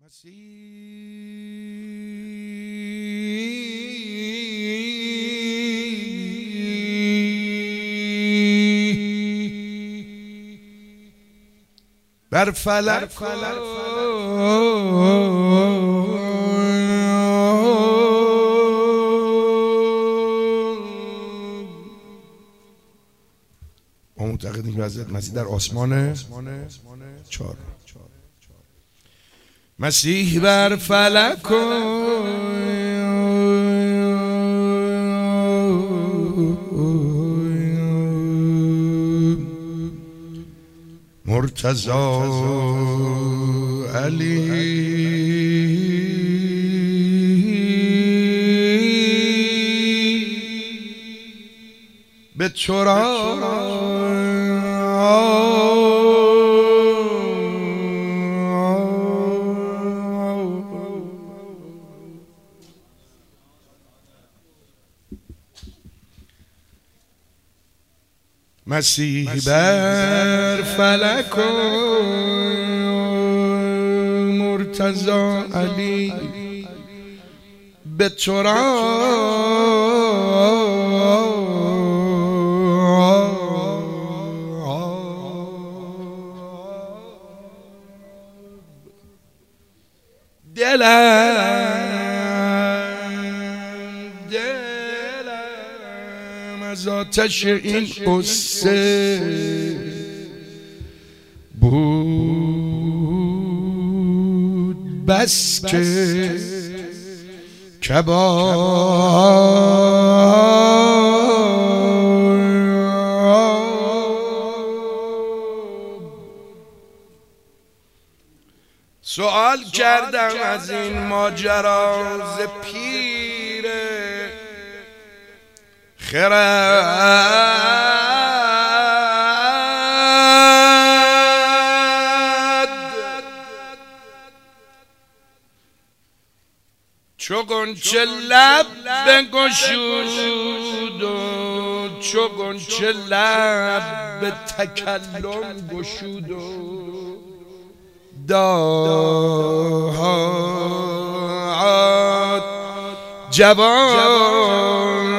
بر فلک ما معتقدیم که حضرت مسیح در آسمان 4 مسیح بر فلک مرتضی علی به چرا مسیح بر فلک مرتضی علی به دلم از آتش این قصه بود بس که سوال کردم از این ماجرا ز پیر خرد چو غنچه لب بگشود و چو غنچه لب به تکلم گشود و داد جوان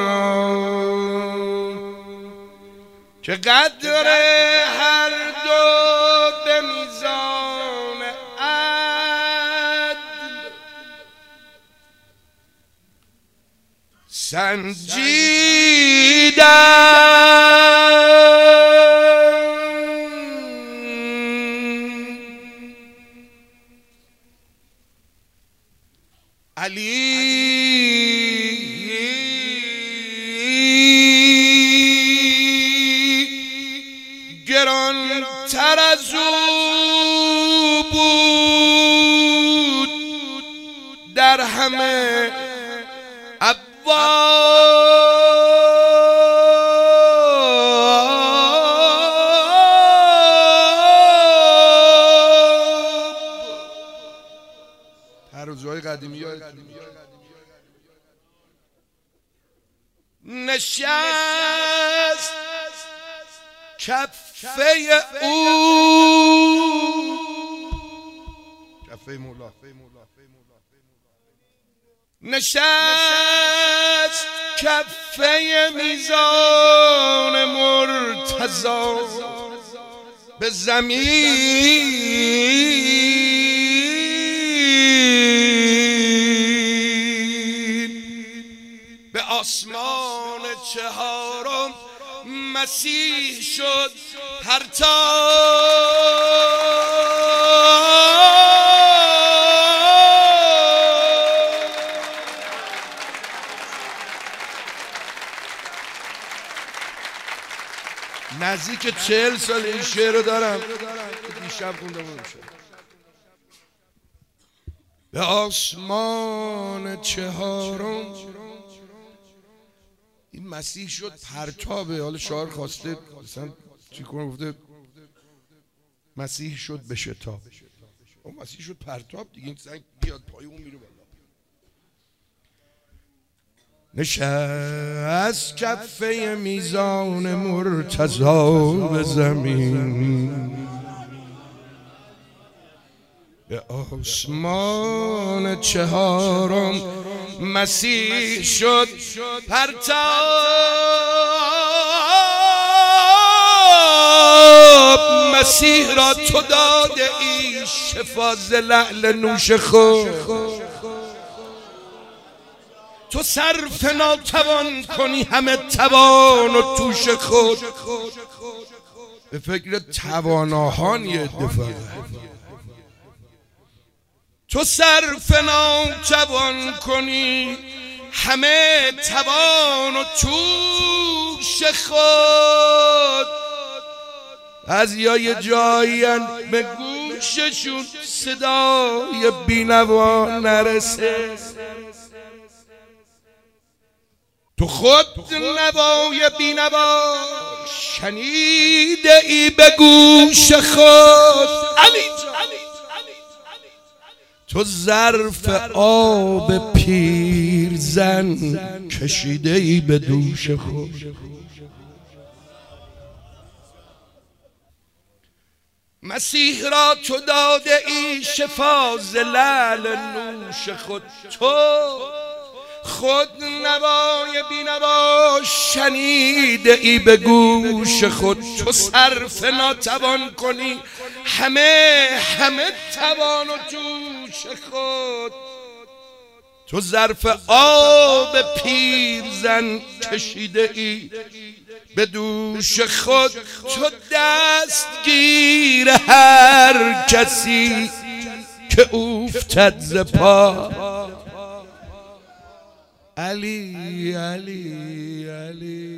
که قدر هر دو به میزان عدل سنجیدم علی گرانتر از او بود در همه روزهای قدیمی نشست کفه او کفه مولا نشست کفه میزان مرتضی به زمین به آسمان 4 مسیح شد نزدیک 40 سال این شعر رو دارم دیشب خوندم به آسمان 4 این مسیح شد پرتابه. حالا شاعر خواسته مثلا چی کنه، گفته مسیح شد به شتاب. اون مسیح شد پرتاب دیگه، این سنگ بیاد پای اون میره بالا. نشست کفه میزان مرتضی به زمین به آسمان چهارم مسیح شد پرتاب. مسیح را تو داده ای شفا ز لعل نوش خود. تو صرف ناتوان کنی همه توان و توش خود. به فکر تواناهان یه دفعه تو صرف ناتوان کنی همه توان و توش خود. بعضیای جایین به گوششون صدای بینوا نرسه. تو خود نوای بینوا شنیده ای به گوش خود. تو ظرف آب پیرزن کشیده ای به دوش خود. مسیح را تو داده ای شفا ز لعل نوش خود. تو خود نوای بینوا شنیده ای به گوش خود. تو صرف ناتوان کنی همه توان و توش خود. تو ظرف آب پیرزن کشیده ای به دوش خود. تو دستگیر هر کسی که افتد ز پا. علی علی علی